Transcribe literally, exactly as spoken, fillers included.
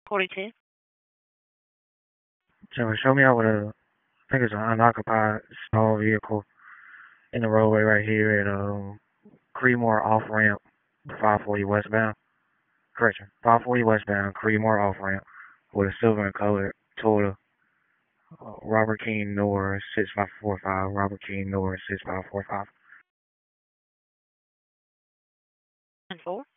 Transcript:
forty-two. So show me out with a, I think it's an unoccupied small vehicle in the roadway right here at um, Creedmoor off ramp, five forty westbound. Correction, five forty westbound, Creedmoor off ramp with a silver and colored Toyota. Uh, Robert King Norris six five four five. Robert King Norris six five four five. And four.